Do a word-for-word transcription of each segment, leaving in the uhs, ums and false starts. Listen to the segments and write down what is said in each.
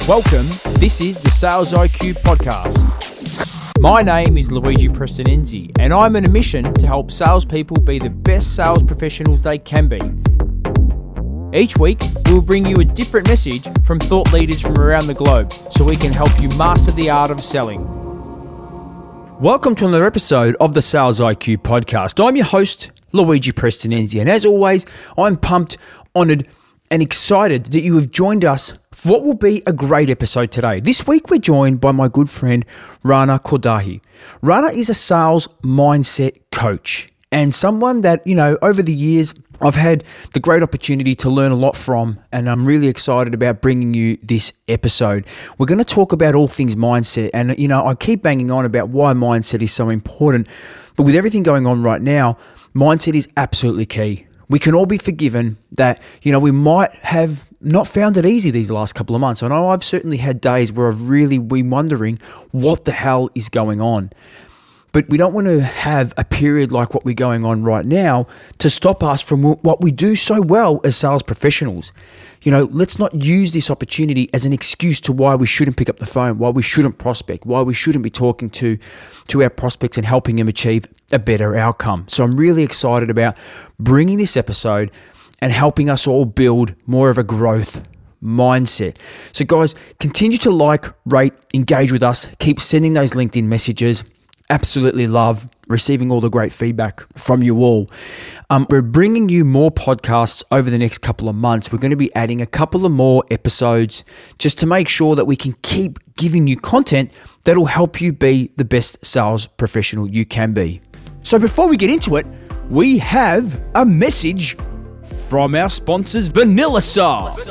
Welcome, this is the Sales I Q Podcast. My name is Luigi Prestinenzi, and I'm on a mission to help salespeople be the best sales professionals they can be. Each week, we'll bring you a different message from thought leaders from around the globe so we can help you master the art of selling. Welcome to another episode of the Sales I Q Podcast. I'm your host, Luigi Prestinenzi, and as always, I'm pumped, honoured, and excited that you have joined us for what will be a great episode today. This week, we're joined by my good friend, Rana Kordahi. Rana is a sales mindset coach and someone that, you know, over the years, I've had the great opportunity to learn a lot from, and I'm really excited about bringing you this episode. We're going to talk about all things mindset, and, you know, I keep banging on about why mindset is so important, but with everything going on right now, mindset is absolutely key. We can all be forgiven that, you know, we might have not found it easy these last couple of months. I know I've certainly had days where I've really been wondering what the hell is going on. But we don't want to have a period like what we're going on right now to stop us from what we do so well as sales professionals. You know, let's not use this opportunity as an excuse to why we shouldn't pick up the phone, why we shouldn't prospect, why we shouldn't be talking to, to our prospects and helping them achieve a better outcome. So I'm really excited about bringing this episode and helping us all build more of a growth mindset. So guys, continue to like, rate, engage with us, keep sending those LinkedIn messages. Absolutely love receiving all the great feedback from you all. Um, we're bringing you more podcasts over the next couple of months. We're going to be adding a couple of more episodes just to make sure that we can keep giving you content that will help you be the best sales professional you can be. So before we get into it, we have a message from our sponsors, VanillaSoft.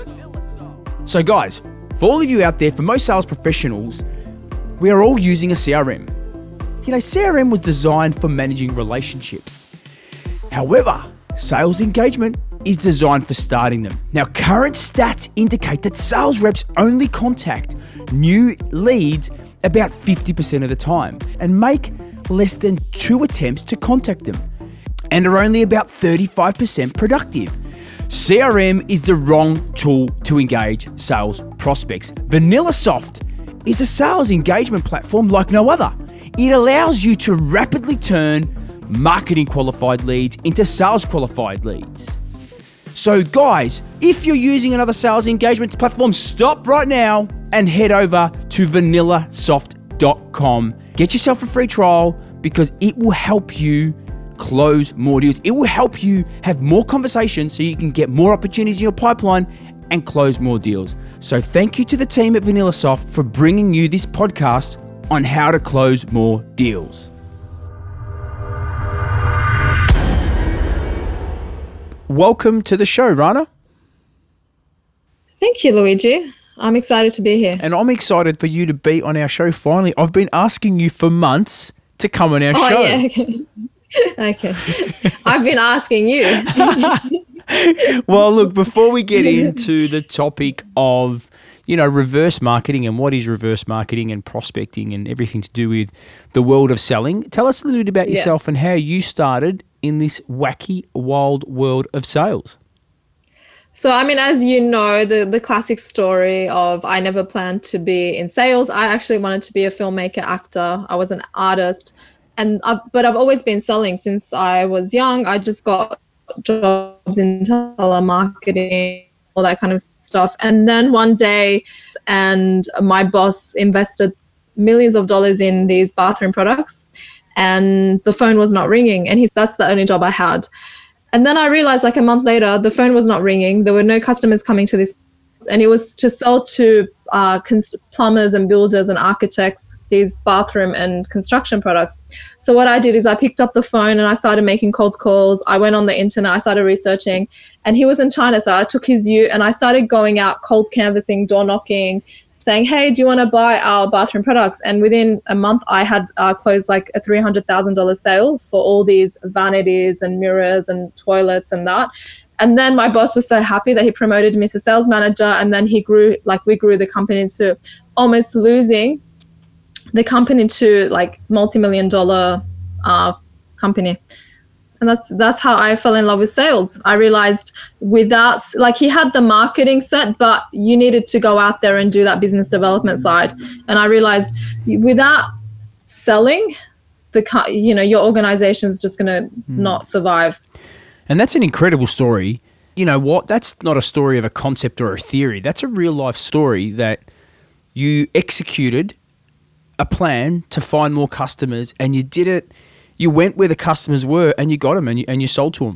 So guys, for all of you out there, for most sales professionals, we are all using a C R M. You know, C R M was designed for managing relationships. However, sales engagement is designed for starting them. Now, current stats indicate that sales reps only contact new leads about fifty percent of the time and make less than two attempts to contact them and are only about thirty-five percent productive. C R M is the wrong tool to engage sales prospects. VanillaSoft is a sales engagement platform like no other. It allows you to rapidly turn marketing qualified leads into sales qualified leads. So guys, if you're using another sales engagement platform, stop right now and head over to vanilla soft dot com. Get yourself a free trial because it will help you close more deals. It will help you have more conversations so you can get more opportunities in your pipeline and close more deals. So thank you to the team at VanillaSoft for bringing you this podcast on how to close more deals. Welcome to the show, Rana. Thank you, Luigi. I'm excited to be here. And I'm excited for you to be on our show finally. I've been asking you for months to come on our oh, show. Yeah, okay. okay. I've been asking you. Well, look, before we get into the topic of, you know, reverse marketing and what is reverse marketing and prospecting and everything to do with the world of selling, tell us a little bit about yeah. yourself and how you started in this wacky, wild world of sales. So, I mean, as you know, the, the classic story of I never planned to be in sales. I actually wanted to be a filmmaker, actor. I was an artist. and I've, But I've always been selling since I was young. I just got jobs in telemarketing, all that kind of stuff. And then one day, and my boss invested millions of dollars in these bathroom products, and the phone was not ringing. And he's, that's the only job I had. And then I realized like a month later, the phone was not ringing. There were no customers coming to this. And it was to sell to uh, cons- plumbers and builders and architects these bathroom and construction products. So what I did is I picked up the phone and I started making cold calls. I went on the internet, I started researching, and he was in China. So I took his U and I started going out cold canvassing, door knocking, saying, hey, do you want to buy our bathroom products? And within a month, I had uh, closed like a three hundred thousand dollars sale for all these vanities and mirrors and toilets and that. And then my boss was so happy that he promoted me to sales manager. And then he grew, like we grew the company to almost losing the company to like multi-million dollar uh, company. And that's that's how I fell in love with sales. I realized without, like, he had the marketing set, but you needed to go out there and do that business development side. And I realized without selling, the you know your organization is just going to mm. not survive. And that's an incredible story. You know what? That's not a story of a concept or a theory. That's a real life story that you executed a plan to find more customers, and you did it. You went where the customers were, and you got them, and you, and you sold to them.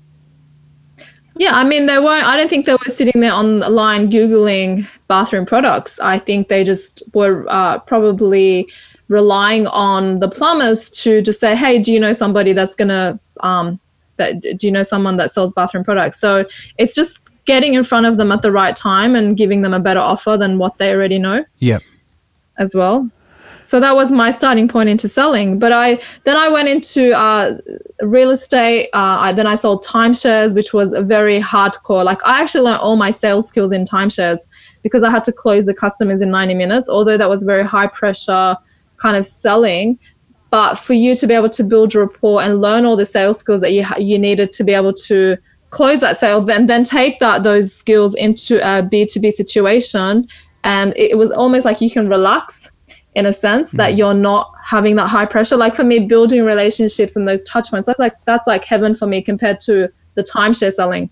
Yeah, I mean, they weren't. I don't think they were sitting there on the line Googling bathroom products. I think they just were uh, probably relying on the plumbers to just say, "Hey, do you know somebody that's gonna? Um, that do you know someone that sells bathroom products?" So it's just getting in front of them at the right time and giving them a better offer than what they already know. Yeah, as well. So that was my starting point into selling. But I then I went into uh, real estate. Uh, I, then I sold timeshares, which was a very hardcore. Like, I actually learned all my sales skills in timeshares because I had to close the customers in ninety minutes, although that was very high pressure kind of selling. But for you to be able to build rapport and learn all the sales skills that you you needed to be able to close that sale, then then take that those skills into a B two B situation. And it, it was almost like you can relax in a sense that mm. you're not having that high pressure. Like, for me, building relationships and those touch points, that's like that's like heaven for me compared to the timeshare selling.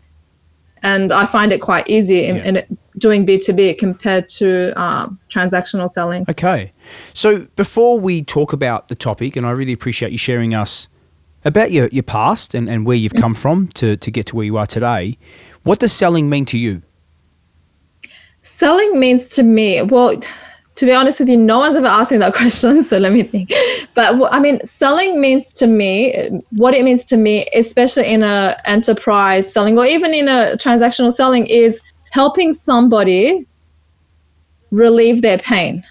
And I find it quite easy in, yeah. in it, doing B two B compared to um, transactional selling. Okay. So before we talk about the topic, and I really appreciate you sharing us about your, your past and, and where you've come from to, to get to where you are today, what does selling mean to you? Selling means to me, well, to be honest with you, no one's ever asked me that question, so let me think. But I mean, selling means to me, what it means to me, especially in a enterprise selling or even in a transactional selling, is helping somebody relieve their pain.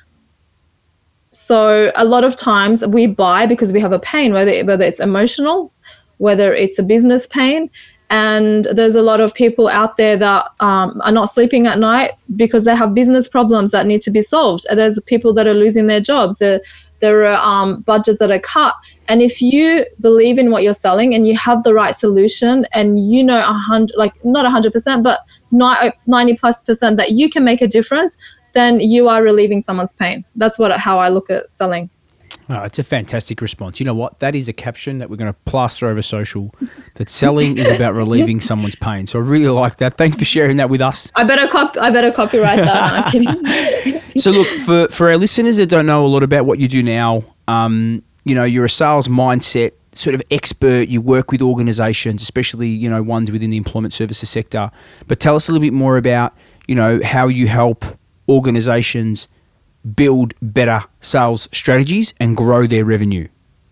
So a lot of times we buy because we have a pain, whether whether it's emotional, whether it's a business pain. And there's a lot of people out there that um, are not sleeping at night because they have business problems that need to be solved. And there's people that are losing their jobs. There, there are um, budgets that are cut. And if you believe in what you're selling and you have the right solution and you know, a hundred, like not one hundred percent, but ninety plus percent that you can make a difference, then you are relieving someone's pain. That's what how I look at selling. Oh, it's a fantastic response. You know what? That is a caption that we're going to plaster over social, that selling is about relieving someone's pain. So I really like that. Thanks for sharing that with us. I better cop- I better copyright that. I'm kidding. So look, for, for our listeners that don't know a lot about what you do now, um, you know, you're a sales mindset sort of expert. You work with organizations, especially, you know, ones within the employment services sector. But tell us a little bit more about, you know, how you help organizations build better sales strategies and grow their revenue.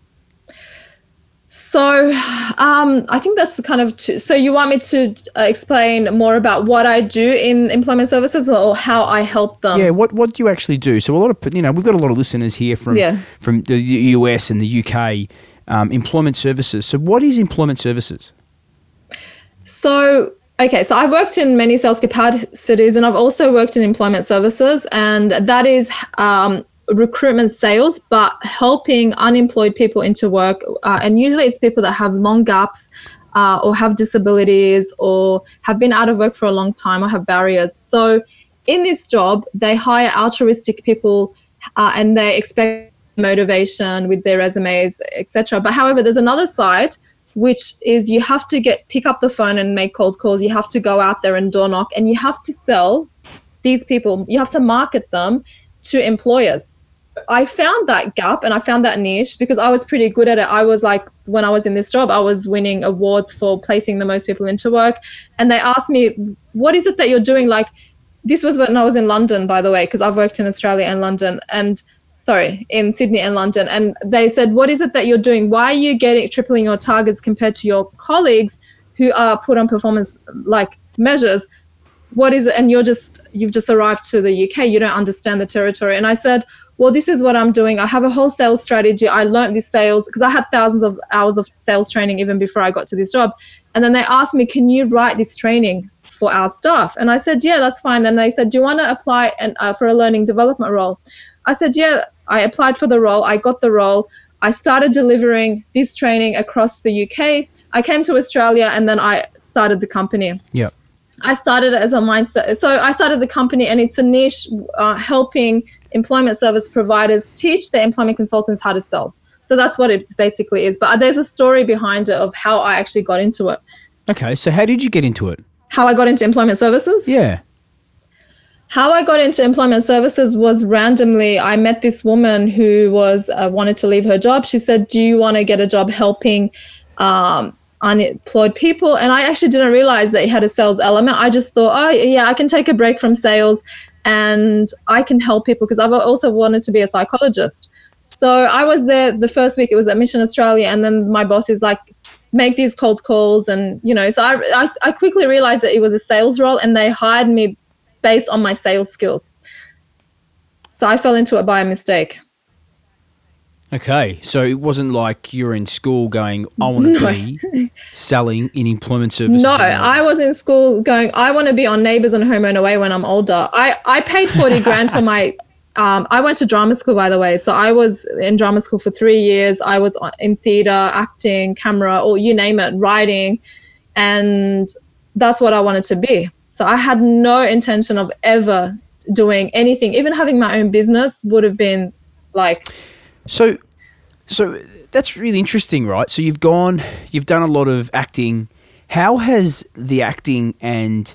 So um, I think that's kind of, t- so you want me to uh, explain more about what I do in employment services or how I help them? Yeah, what what do you actually do? So a lot of, you know, we've got a lot of listeners here from, yeah. from the U S and the U K, um, employment services. So what is employment services? So Okay, so I've worked in many sales capacities and I've also worked in employment services, and that is um, recruitment sales, but helping unemployed people into work. Uh, and usually it's people that have long gaps uh, or have disabilities or have been out of work for a long time or have barriers. So in this job, they hire altruistic people uh, and they expect motivation with their resumes, et cetera. But however, there's another side, which is you have to get pick up the phone and make cold calls. You have to go out there and door knock, and you have to sell these people. You have to market them to employers. I found that gap and I found that niche because I was pretty good at it. I was like, when I was in this job, I was winning awards for placing the most people into work. And they asked me, what is it that you're doing? Like, this was when I was in London, by the way, because I've worked in Australia and London and sorry, in Sydney and London. And they said, what is it that you're doing? Why are you getting tripling your targets compared to your colleagues who are put on performance like measures? What is it? And you're just, you've just arrived to the U K. You don't understand the territory. And I said, well, this is what I'm doing. I have a whole sales strategy. I learned this sales because I had thousands of hours of sales training even before I got to this job. And then they asked me, can you write this training for our staff? And I said, yeah, that's fine. Then they said, do you want to apply and, uh, for a learning development role? I said, yeah. I applied for the role. I got the role. I started delivering this training across the U K. I came to Australia and then I started the company. Yeah. I started it as a mindset. So I started the company, and it's a niche uh, helping employment service providers teach their employment consultants how to sell. So that's what it basically is. But there's a story behind it of how I actually got into it. Okay. So how did you get into it? How I got into employment services? Yeah. How I got into employment services was randomly. I met this woman who was uh, wanted to leave her job. She said, do you want to get a job helping um, unemployed people? And I actually didn't realize that it had a sales element. I just thought, oh, yeah, I can take a break from sales and I can help people, because I've also wanted to be a psychologist. So I was there the first week. It was at Mission Australia. And then my boss is like, make these cold calls. And, you know, so I, I, I quickly realized that it was a sales role, and they hired me based on my sales skills. So I fell into it by a mistake. Okay. So it wasn't like you're in school going, I want to No. be selling in employment services. No, I was in school going, I want to be on Neighbours and Home and Away when I'm older. I, I paid forty grand for my, um, I went to drama school, by the way. So I was in drama school for three years. I was in theatre, acting, camera, or you name it, writing. And that's what I wanted to be. So I had no intention of ever doing anything. Even having my own business would have been like... So, so that's really interesting, right? So you've gone, you've done a lot of acting. How has the acting and,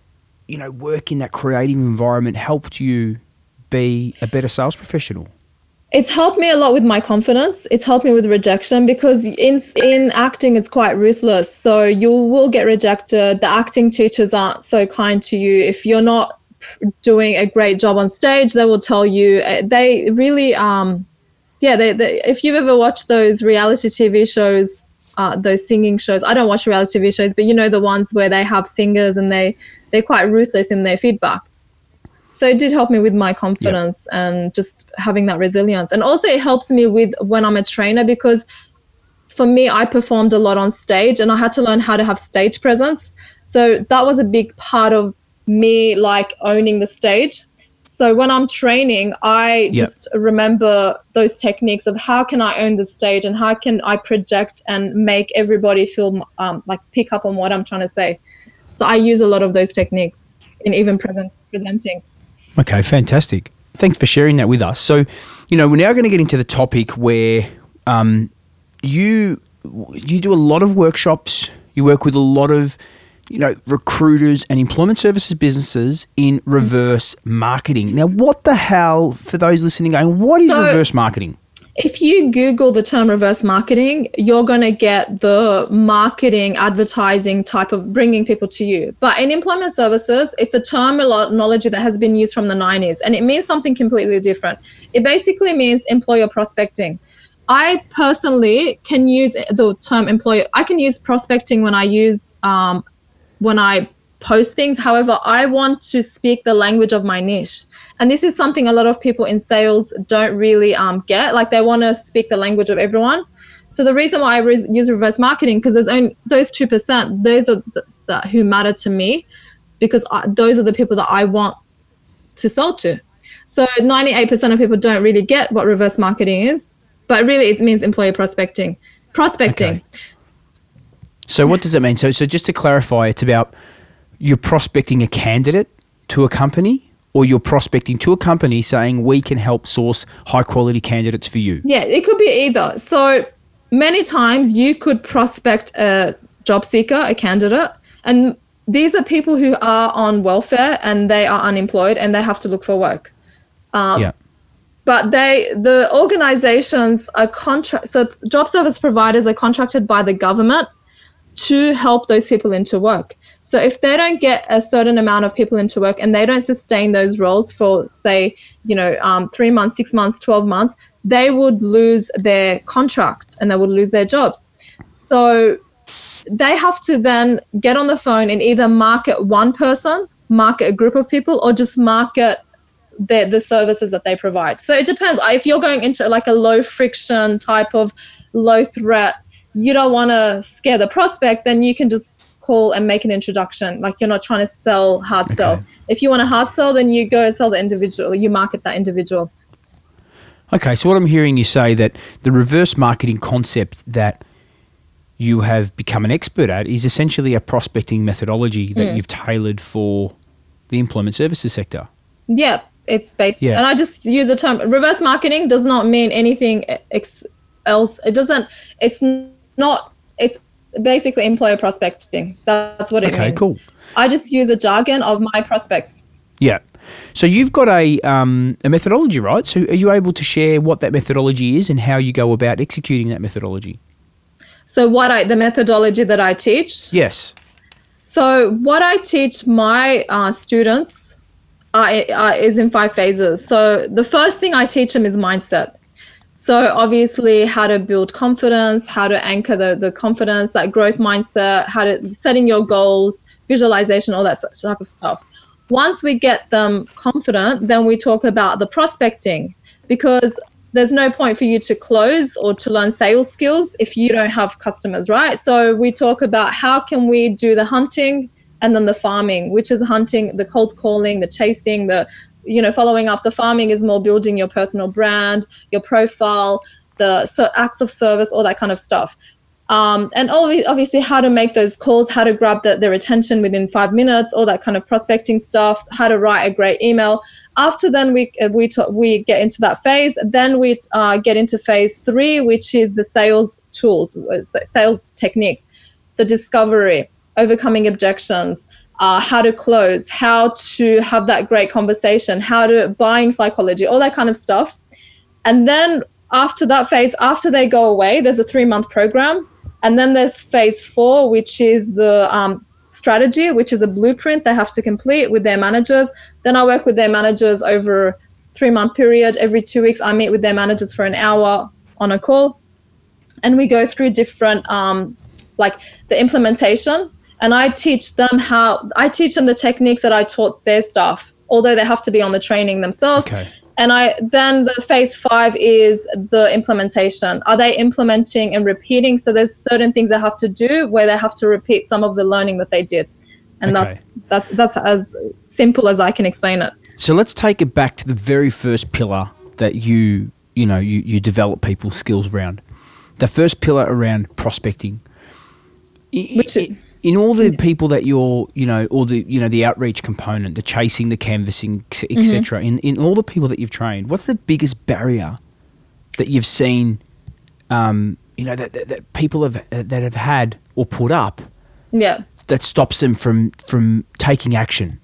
you know, work in that creative environment helped you be a better sales professional? It's helped me a lot with my confidence. It's helped me with rejection, because in in acting, it's quite ruthless. So you will get rejected. The acting teachers aren't so kind to you. If you're not doing a great job on stage, they will tell you. They really, um, yeah, they, they, if you've ever watched those reality T V shows, uh, those singing shows, I don't watch reality T V shows, but you know the ones where they have singers and they, they're quite ruthless in their feedback. So it did help me with my confidence, yep, and just having that resilience. And also it helps me with when I'm a trainer, because for me, I performed a lot on stage and I had to learn how to have stage presence. So that was a big part of me, like owning the stage. So when I'm training, I yep. just remember those techniques of how can I own the stage and how can I project and make everybody feel um, like pick up on what I'm trying to say. So I use a lot of those techniques in even present presenting. Okay, fantastic. Thanks for sharing that with us. So, you know, we're now going to get into the topic where um, you you do a lot of workshops. You work with a lot of, you know, recruiters and employment services businesses in reverse marketing. Now, what the hell, for those listening going, what is so, reverse marketing? If you Google the term reverse marketing, you're going to get the marketing, advertising type of bringing people to you. But in employment services, it's a terminology that has been used from the nineties, and it means something completely different. It basically means employer prospecting. I personally can use the term employer. I can use prospecting when I use um, when I post things. However, I want to speak the language of my niche. And this is something a lot of people in sales don't really um, get. Like they want to speak the language of everyone. So the reason why I re- use reverse marketing, because there's only those two percent, those are the, the, who matter to me, because I, those are the people that I want to sell to. So ninety-eight percent of people don't really get what reverse marketing is, but really it means employer prospecting. Prospecting. Okay. So what does that mean? So, so just to clarify, it's about you're prospecting a candidate to a company, or you're prospecting to a company saying we can help source high quality candidates for you? Yeah, it could be either. So many times you could prospect a job seeker, a candidate, and these are people who are on welfare and they are unemployed and they have to look for work. Um, yeah. But they, the organizations are contract, so job service providers are contracted by the government to help those people into work. So if they don't get a certain amount of people into work and they don't sustain those roles for, say, you know, um, three months, six months, twelve months, they would lose their contract and they would lose their jobs. So they have to then get on the phone and either market one person, market a group of people, or just market the, the services that they provide. So it depends. If you're going into like a low friction type of low threat, you don't want to scare the prospect, then you can just call and make an introduction. Like you're not trying to sell, hard okay. sell. If you want a hard sell, then you go and sell the individual. You market that individual. Okay, so what I'm hearing you say that the reverse marketing concept that you have become an expert at is essentially a prospecting methodology that mm. you've tailored for the employment services sector. Yeah, it's based. Yeah. And I just use the term reverse marketing does not mean anything ex- else. It doesn't, it's not, it's basically employer prospecting. That's what it okay, means. Okay, cool. I just use the jargon of my prospects. Yeah. So you've got a um, a methodology, right? So are you able to share what that methodology is and how you go about executing that methodology? So what I, the methodology that I teach? Yes. So what I teach my uh, students uh, uh, is in five phases. So the first thing I teach them is mindset. So obviously how to build confidence, how to anchor the, the confidence, that growth mindset, how to setting your goals, visualization, all that type of stuff. Once we get them confident, then we talk about the prospecting, because there's no point for you to close or to learn sales skills if you don't have customers, right? So we talk about how can we do the hunting and then the farming, which is hunting, the cold calling, the chasing, the, you know, following up. The farming is more building your personal brand, your profile, the so acts of service, all that kind of stuff. Um, and obviously how to make those calls, how to grab the, their attention within five minutes, all that kind of prospecting stuff, how to write a great email. After then we we t- we get into that phase. Then we uh, get into phase three, which is the sales tools, sales techniques, the discovery, overcoming objections, uh, how to close, how to have that great conversation, how to buying psychology, all that kind of stuff. And then after that phase, after they go away, there's a three-month program. And then there's phase four, which is the um, strategy, which is a blueprint they have to complete with their managers. Then I work with their managers over a three-month period. Every two weeks, I meet with their managers for an hour on a call. And we go through different, um, like the implementation. And I teach them how, I teach them the techniques that I taught their staff, although they have to be on the training themselves. Okay. And I then the phase five is the implementation. Are they implementing and repeating? So there's certain things they have to do where they have to repeat some of the learning that they did. And okay. that's that's that's as simple as I can explain it. So let's take it back to the very first pillar that you you know you, you develop people's skills around. The first pillar around prospecting. Which is, in all the people that you're, you know, or the, you know, the outreach component, the chasing, the canvassing, et cetera. Mm-hmm. In in all the people that you've trained, what's the biggest barrier that you've seen, um, you know, that, that, that people have that have had or put up, yeah, that stops them from from taking action?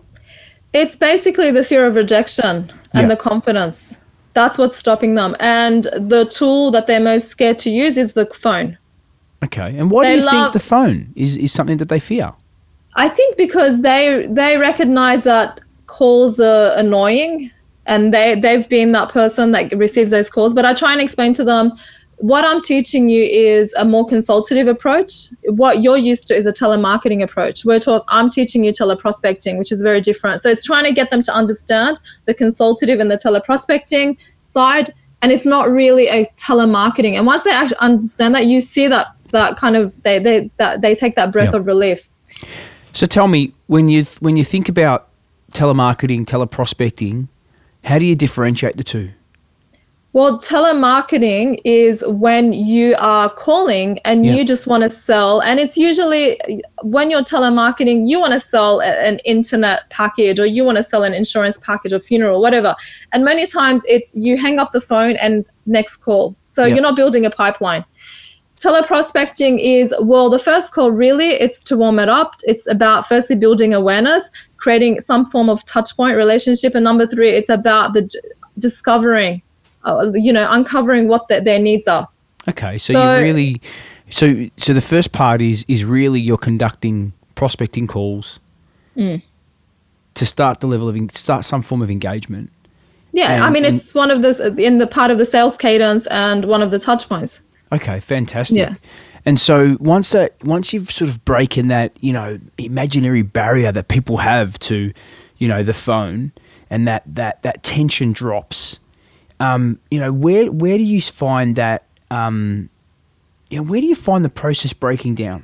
It's basically the fear of rejection and yeah. the confidence. That's what's stopping them. And the tool that they're most scared to use is the phone. Okay, and why they do you love, think the phone is, is something that they fear? I think because they they recognize that calls are annoying, and they, they've been that person that receives those calls. But I try and explain to them, what I'm teaching you is a more consultative approach. What you're used to is a telemarketing approach. We're talk, I'm teaching you teleprospecting, which is very different. So it's trying to get them to understand the consultative and the teleprospecting side, and it's not really a telemarketing. And once they actually understand that, you see that that kind of they they that they take that breath yep. of relief. So tell me, when you when you think about telemarketing, teleprospecting, how do you differentiate the two? Well, telemarketing is when you are calling and yep. you just want to sell, and it's usually when you're telemarketing, you want to sell an internet package, or you want to sell an insurance package, or funeral, whatever. And many times it's you hang up the phone and next call. So yep. you're not building a pipeline. Teleprospecting is, well, the first call really, it's to warm it up. It's about firstly building awareness, creating some form of touch point relationship. And number three, it's about the d- discovering, uh, you know, uncovering what the, their needs are. Okay, so, so you really, so so the first part is is really you're conducting prospecting calls mm. to start the level of, start some form of engagement. Yeah, and, I mean, it's one of the, in the part of the sales cadence and one of the touch points. Okay, fantastic. Yeah. And so once that, once you've sort of broken that, you know, imaginary barrier that people have to, you know, the phone, and that that, that tension drops, um, you know, where where do you find that, um, you know, where do you find the process breaking down?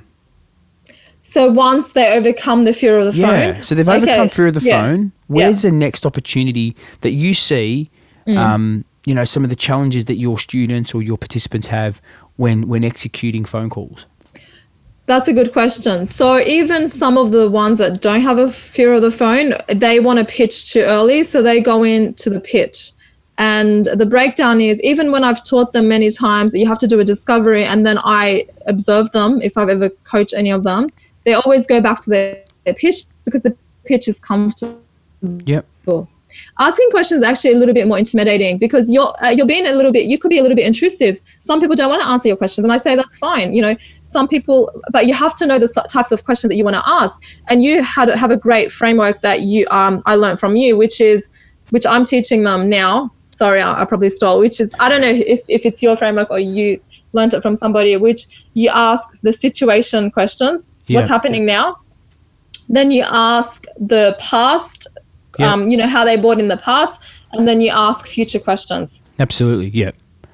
So once they overcome the fear of the yeah. phone. Yeah, so they've overcome okay. fear of the yeah. phone. Where's yeah. the next opportunity that you see, mm. um, you know, some of the challenges that your students or your participants have when when executing phone calls? That's a good question. So even some of the ones that don't have a fear of the phone, they want to pitch too early, so they go into the pitch. And the breakdown is, even when I've taught them many times that you have to do a discovery, and then I observe them, if I've ever coached any of them, they always go back to their, their pitch because the pitch is comfortable. Yep. Asking questions is actually a little bit more intimidating because you're uh, you're being a little bit, you could be a little bit intrusive. Some people don't want to answer your questions, and I say that's fine. You know, some people, but you have to know the types of questions that you want to ask. And you had have a great framework that you um I learned from you, which is which I'm teaching them now. Sorry, I, I probably stole. Which is, I don't know if if it's your framework or you learned it from somebody. Which you ask the situation questions. Yeah. What's happening now? Then you ask the past. Yeah. Um, you know, how they bought in the past, and then you ask future questions. Absolutely, yeah.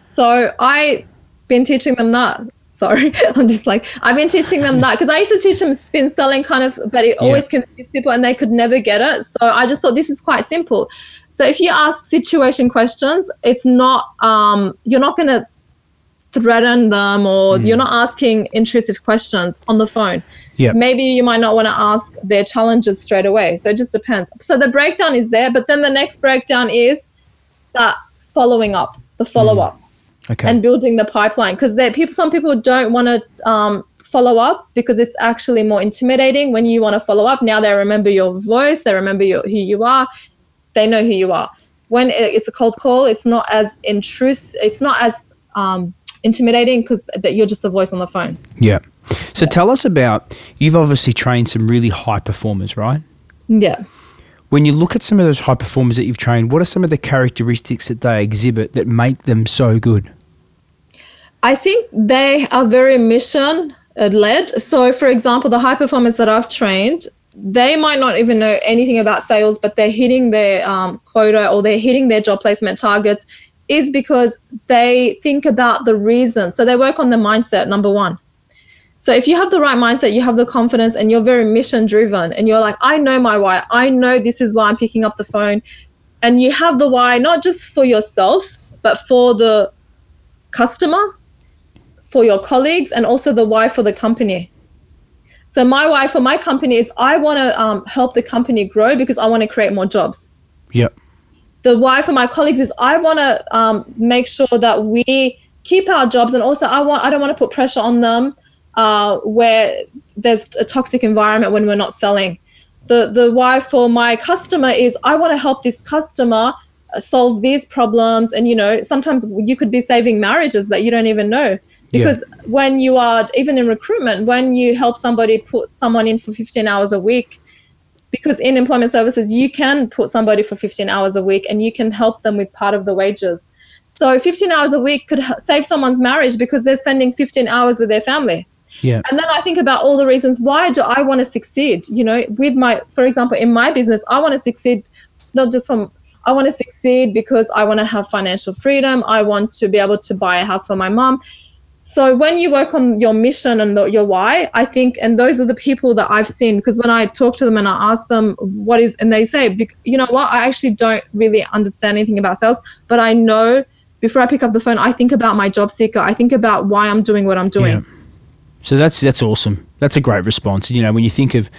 So I've been teaching them that. Sorry, I'm just like, I've been teaching them that because I used to teach them spin selling kind of, but it always yeah. confused people and they could never get it. So I just thought this is quite simple. So if you ask situation questions, it's not, um, you're not going to threaten them or mm. you're not asking intrusive questions on the phone. Yep. Maybe you might not want to ask their challenges straight away. So it just depends. So the breakdown is there, but then the next breakdown is that following up, the follow-up mm. okay. and building the pipeline. Because people, some people don't want to um, follow up because it's actually more intimidating when you want to follow up. Now they remember your voice, they remember your, who you are, they know who you are. When it's a cold call, it's not as intrusive, it's not as um, intimidating because that you're just a voice on the phone. Yeah. So yeah. Tell us about, you've obviously trained some really high performers, right? Yeah. When you look at some of those high performers that you've trained, what are some of the characteristics that they exhibit that make them so good? I think they are very mission led. So for example, the high performers that I've trained, they might not even know anything about sales, but they're hitting their um, quota or they're hitting their job placement targets is because they think about the reason. So they work on the mindset, number one. So if you have the right mindset, you have the confidence and you're very mission driven and you're like, I know my why. I know this is why I'm picking up the phone. And you have the why, not just for yourself, but for the customer, for your colleagues, and also the why for the company. So my why for my company is I want to um, help the company grow because I want to create more jobs. Yep. The why for my colleagues is I want to um, make sure that we keep our jobs, and also I want I don't want to put pressure on them uh, where there's a toxic environment when we're not selling. The the why for my customer is I want to help this customer solve these problems, and you know sometimes you could be saving marriages that you don't even know. Because yeah. when you are, even in recruitment, when you help somebody put someone in for fifteen hours a week, because in employment services, you can put somebody for fifteen hours a week and you can help them with part of the wages. So fifteen hours a week could save someone's marriage because they're spending fifteen hours with their family. Yeah. And then I think about all the reasons, why do I want to succeed? You know, with my, for example, in my business, I want to succeed, not just from, I want to succeed because I want to have financial freedom. I want to be able to buy a house for my mom. So when you work on your mission and the, your why, I think, and those are the people that I've seen, because when I talk to them and I ask them what is, and they say, you know what, I actually don't really understand anything about sales, but I know before I pick up the phone, I think about my job seeker. I think about why I'm doing what I'm doing. Yeah. So that's, that's awesome. That's a great response. You know, when you think of,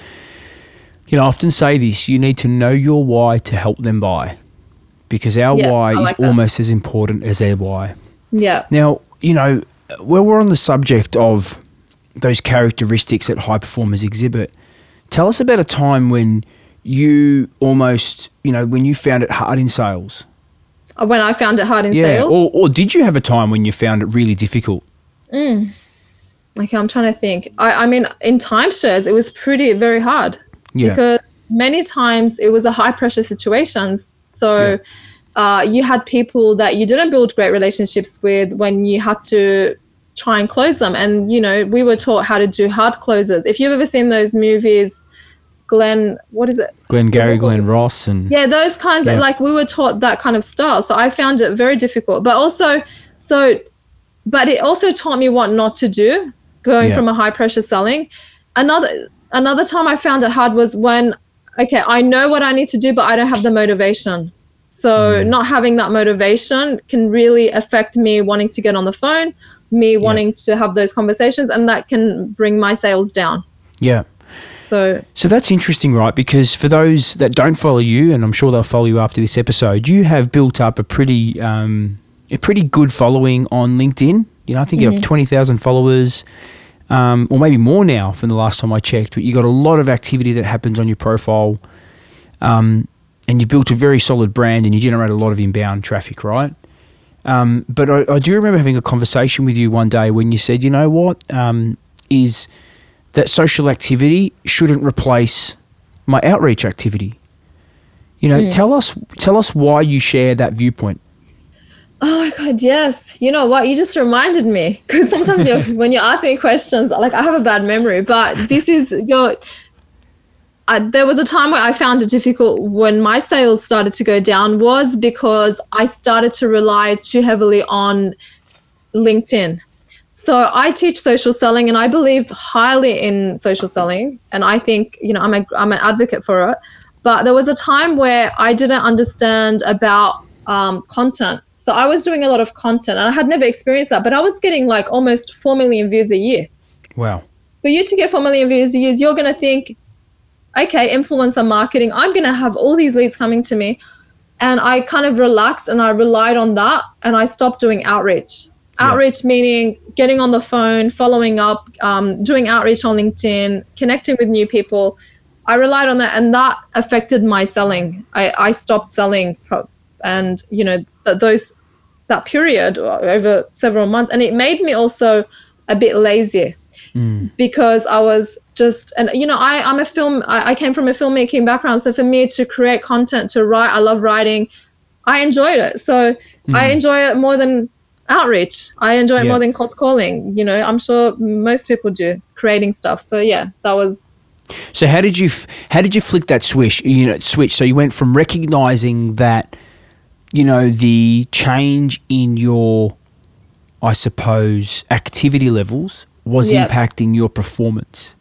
you know, I often say this, you need to know your why to help them buy, because our yeah, why like is that. almost as important as their why. Yeah. Now, you know, well, we're on the subject of those characteristics that high performers exhibit. Tell us about a time when you almost, you know, when you found it hard in sales. When I found it hard in yeah. sales? Or, or did you have a time when you found it really difficult? Mm. Okay, I'm trying to think. I, I mean, in timeshares, it was pretty, very hard. Yeah. Because many times it was a high pressure situation. So... Yeah. Uh, you had people that you didn't build great relationships with when you had to try and close them. And, you know, we were taught how to do hard closes. If you've ever seen those movies, Glenn, what is it? Glenn Gary, Glenn Ross. and Yeah, those kinds yeah. of, like, we were taught that kind of style. So I found it very difficult. But also, so, but it also taught me what not to do, going yeah. from a high pressure selling. Another, another time I found it hard was when, okay, I know what I need to do, but I don't have the motivation. So mm. not having that motivation can really affect me wanting to get on the phone, me wanting yeah. to have those conversations, and that can bring my sales down. Yeah. So, so that's interesting, right? Because for those that don't follow you, and I'm sure they'll follow you after this episode, you have built up a pretty um, a pretty good following on LinkedIn. You know, I think mm-hmm. you have twenty thousand followers, um, or maybe more now from the last time I checked. But you got a lot of activity that happens on your profile, um, and you've built a very solid brand, and you generate a lot of inbound traffic, right? Um, but I, I do remember having a conversation with you one day when you said, you know what, um, is that social activity shouldn't replace my outreach activity. You know, mm. tell us tell us why you share that viewpoint. Oh my God, yes. You know what? You just reminded me, because sometimes you're, when you ask me questions, like I have a bad memory, but this is your. Uh, there was a time where I found it difficult when my sales started to go down, was because I started to rely too heavily on LinkedIn. So I teach social selling, and I believe highly in social selling, and I think, you know, I'm a I'm an advocate for it. But there was a time where I didn't understand about um, content. So I was doing a lot of content, and I had never experienced that, but I was getting like almost four million views a year. Wow. For you to get four million views a year, you're going to think, okay, influencer marketing, I'm going to have all these leads coming to me. And I kind of relaxed and I relied on that, and I stopped doing outreach. Outreach yeah. meaning getting on the phone, following up, um, doing outreach on LinkedIn, connecting with new people. I relied on that, and that affected my selling. I, I stopped selling, pro- and you know th- those that period over several months, and it made me also a bit lazy mm. because I was just, and you know, I I'm a film. I, I came from a filmmaking background, so for me to create content, to write, I love writing. I enjoyed it, so mm. I enjoy it more than outreach. I enjoy it yeah. more than cold calling. You know, I'm sure most people do, creating stuff. So yeah, that was. So how did you f- how did you flick that switch? You know, switch. So you went from recognizing that, you know, the change in your, I suppose, activity levels was yep. impacting your performance.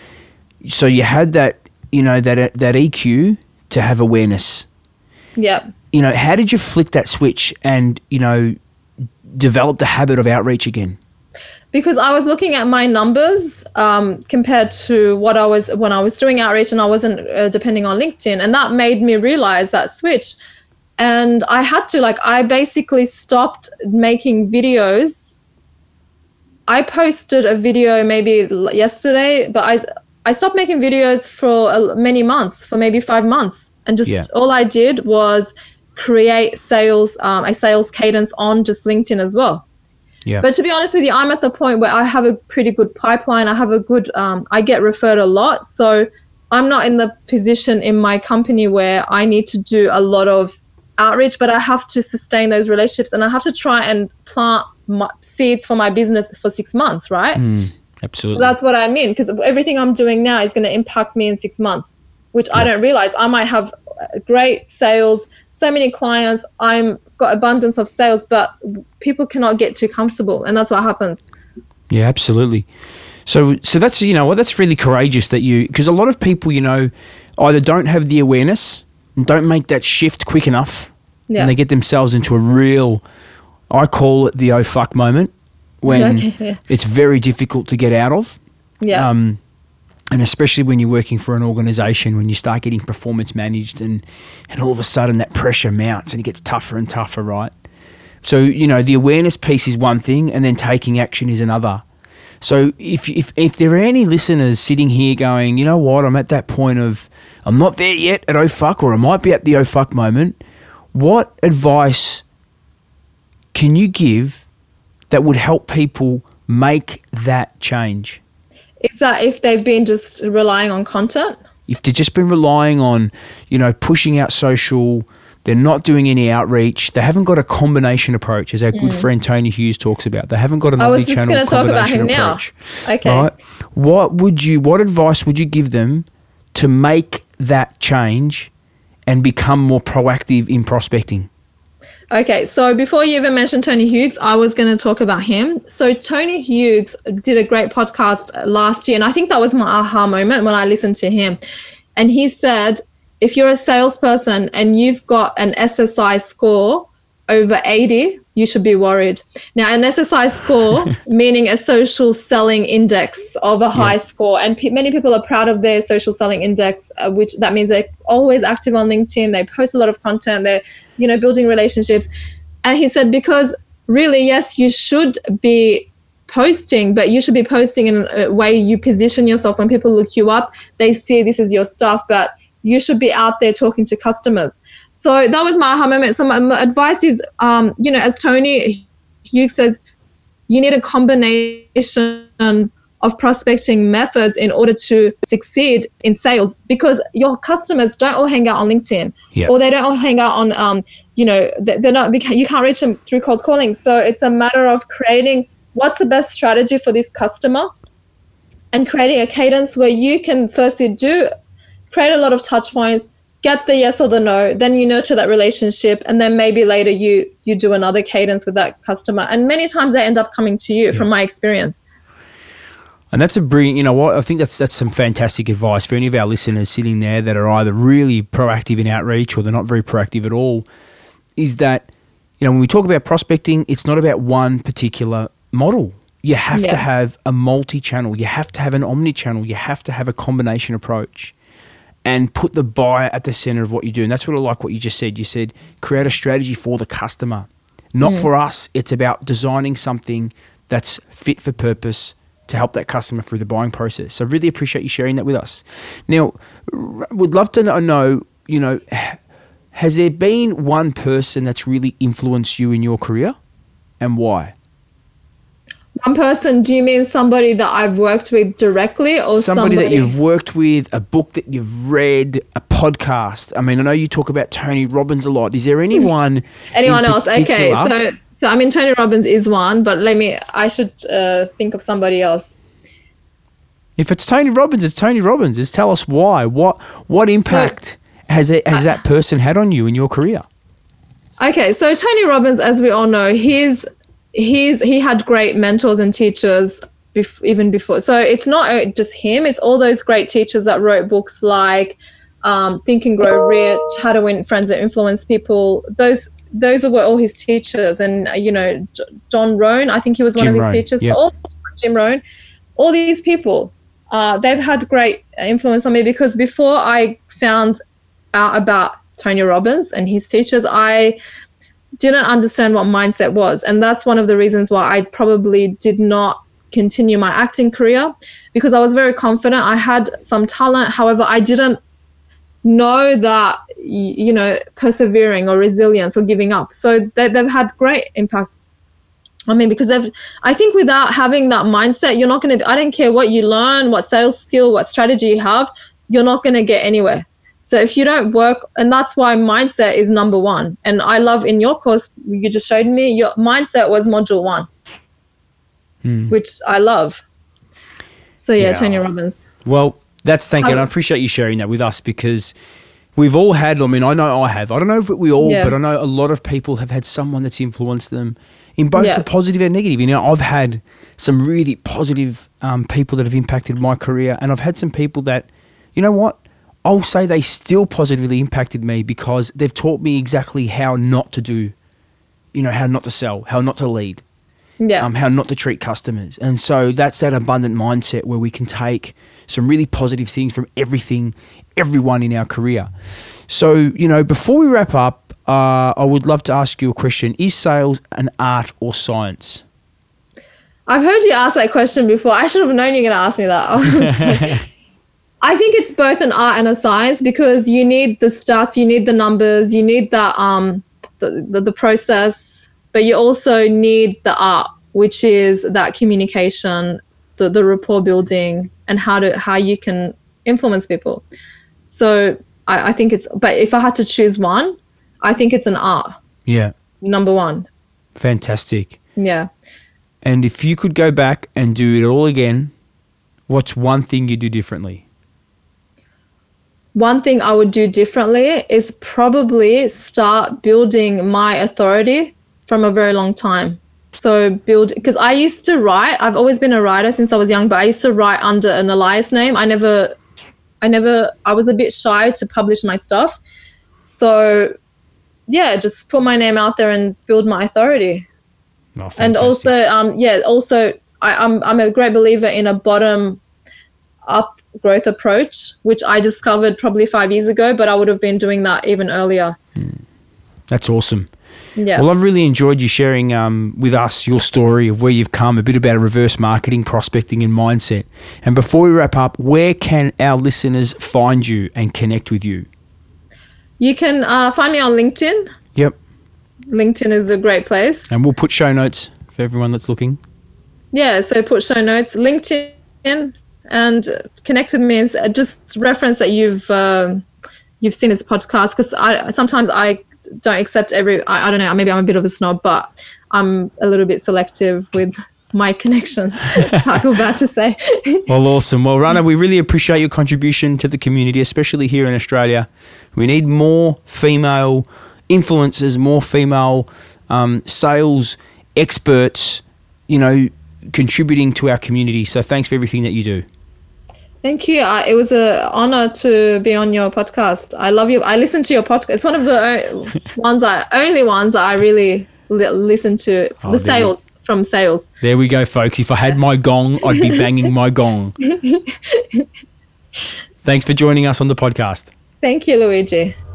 So you had that, you know, that that E Q to have awareness. Yep. You know, how did you flick that switch and, you know, develop the habit of outreach again? Because I was looking at my numbers um, compared to what I was when I was doing outreach, and I wasn't uh, depending on LinkedIn, and that made me realize that switch. And I had to, like, I basically stopped making videos. I posted a video maybe yesterday, but I I stopped making videos for uh, many months, for maybe five months, and just yeah. all I did was create sales, um, a sales cadence on just LinkedIn as well. Yeah. But to be honest with you, I'm at the point where I have a pretty good pipeline. I have a good, um, I get referred a lot. So I'm not in the position in my company where I need to do a lot of outreach, but I have to sustain those relationships, and I have to try and plant my seeds for my business for six months, right? Mm, absolutely. So that's what I mean, because everything I'm doing now is going to impact me in six months, which yeah. I don't realize. I might have great sales, so many clients, I'm got abundance of sales, but people cannot get too comfortable, and that's what happens. Yeah, absolutely. So, so that's, you know what, that's really courageous that you, because a lot of people, you know, either don't have the awareness and don't make that shift quick enough, yeah. and they get themselves into a real, I call it the oh fuck moment, when okay, yeah. it's very difficult to get out of. Yeah. Um, and especially when you're working for an organization, when you start getting performance managed, and, and all of a sudden that pressure mounts and it gets tougher and tougher, right? So, you know, the awareness piece is one thing, and then taking action is another. So if if if there are any listeners sitting here going, you know what, I'm at that point of, I'm not there yet at oh fuck, or I might be at the oh fuck moment, what advice can you give that would help people make that change? Is that if they've been just relying on content? If they've just been relying on, you know, pushing out social, they're not doing any outreach, they haven't got a combination approach, as our mm. good friend Tony Hughes talks about. They haven't got an omnichannel combination approach. Okay. Right? What would you, what advice would you give them to make that change and become more proactive in prospecting? Okay, so before you even mentioned Tony Hughes, I was going to talk about him. So Tony Hughes did a great podcast last year, and I think that was my aha moment when I listened to him. And he said, if you're a salesperson and you've got an S S I score over eighty, you should be worried. Now, an S S I score, meaning a social selling index of a high yeah. score, and pe- many people are proud of their social selling index, uh, which that means they're always active on LinkedIn. They post a lot of content. They're, you know, building relationships. And he said, because really, yes, you should be posting, but you should be posting in a way you position yourself. When people look you up, they see this is your stuff, but you should be out there talking to customers. So that was my aha moment. So my, my advice is, um, you know, as Tony Hughes says, you need a combination of prospecting methods in order to succeed in sales, because your customers don't all hang out on LinkedIn yep. or they don't all hang out on, um, you know, they're not, you can't reach them through cold calling. So it's a matter of creating what's the best strategy for this customer and creating a cadence where you can firstly do create a lot of touch points, get the yes or the no, then you nurture that relationship, and then maybe later you you do another cadence with that customer. And many times they end up coming to you, yeah. from my experience. And that's a brilliant, you know what, I think that's that's some fantastic advice for any of our listeners sitting there that are either really proactive in outreach or they're not very proactive at all, is that, you know, when we talk about prospecting, it's not about one particular model. You have yeah. to have a multi-channel. You have to have an omni-channel. You have to have a combination approach and put the buyer at the center of what you do. And that's what I like what you just said. You said create a strategy for the customer, not mm. for us. It's about designing something that's fit for purpose to help that customer through the buying process. So really appreciate you sharing that with us. Now, would love to know, you know, has there been one person that's really influenced you in your career, and why? One person, do you mean somebody that I've worked with directly, or somebody, somebody that you've worked with, a book that you've read, a podcast? I mean, I know you talk about Tony Robbins a lot. Is there anyone Anyone else? Okay, so so I mean, Tony Robbins is one, but let me, I should uh, think of somebody else. If it's Tony Robbins, it's Tony Robbins. Just tell us why. What what impact so, has it, has that person had on you in your career? Okay, so Tony Robbins, as we all know, he's He's he had great mentors and teachers bef- even before. So it's not just him; it's all those great teachers that wrote books like um, Think and Grow Rich, How to Win Friends and Influence People. Those those were all his teachers, and you know, J- John Rohn, I think he was one Jim of his Rohn, teachers. yep. So all Jim Rohn, all these people, uh, they've had great influence on me, because before I found out about Tony Robbins and his teachers, I didn't understand what mindset was. And that's one of the reasons why I probably did not continue my acting career, because I was very confident. I had some talent. However, I didn't know that, you know, persevering or resilience or giving up. So they, they've had great impact on me, because they've, I think without having that mindset, you're not going to, I don't care what you learn, what sales skill, what strategy you have, you're not going to get anywhere. So if you don't work, and that's why mindset is number one. And I love in your course, you just showed me, your mindset was module one, hmm. which I love. So yeah, yeah. Tony Robbins. Well, that's thank you. And I appreciate you sharing that with us, because we've all had, I mean, I know I have, I don't know if we all, yeah. but I know a lot of people have had someone that's influenced them in both yeah. the positive and negative. You know, I've had some really positive um, people that have impacted my career, and I've had some people that, you know what, I'll say they still positively impacted me, because they've taught me exactly how not to do, you know, how not to sell, how not to lead, yeah. um, how not to treat customers. And so that's that abundant mindset where we can take some really positive things from everything, everyone in our career. So, you know, before we wrap up, uh, I would love to ask you a question. Is sales an art or science? I've heard you ask that question before. I should have known you were going to ask me that. I think it's both an art and a science, because you need the stats, you need the numbers, you need the um the, the, the process, but you also need the art, which is that communication, the, the rapport building, and how to how you can influence people. So I, I think it's, but if I had to choose one, I think it's an art. Yeah. Number one. Fantastic. Yeah. And if you could go back and do it all again, what's one thing you do differently? One thing I would do differently is probably start building my authority from a very long time. So build, because I used to write, I've always been a writer since I was young, but I used to write under an alias name. I never I never, I was a bit shy to publish my stuff. So yeah, just put my name out there and build my authority. Oh, and also, um, yeah, also I, I'm, I'm a great believer in a bottom up growth approach, which I discovered probably five years ago, but I would have been doing that even earlier. Mm. That's awesome. Yeah. Well, I've really enjoyed you sharing um, with us your story of where you've come, a bit about reverse marketing, prospecting and mindset. And before we wrap up, where can our listeners find you and connect with you? You can uh, find me on LinkedIn. Yep. LinkedIn is a great place. And we'll put show notes for everyone that's looking. Yeah, so put show notes, LinkedIn, and connect with me and just reference that you've uh, you've seen this podcast, because I sometimes I don't accept every, I, I don't know, maybe I'm a bit of a snob, but I'm a little bit selective with my connection. I feel bad to say. Well, awesome. Well, Rana, we really appreciate your contribution to the community, especially here in Australia. We need more female influencers, more female um, sales experts, you know, contributing to our community. So thanks for everything that you do. Thank you. Uh, it was an honor to be on your podcast. I love you. I listen to your podcast. It's one of the o- ones I, only ones that I really li- listen to. Oh, the sales we, from sales. There we go, folks. If I had my gong, I'd be banging my gong. Thanks for joining us on the podcast. Thank you, Luigi.